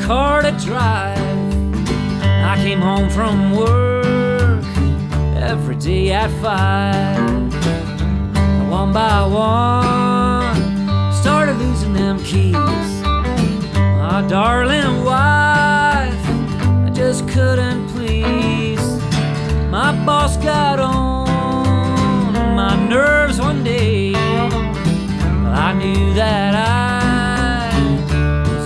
car to drive. I came home from work every day at 5. And one by one, started losing them keys. My darling wife, I just couldn't please. My boss got on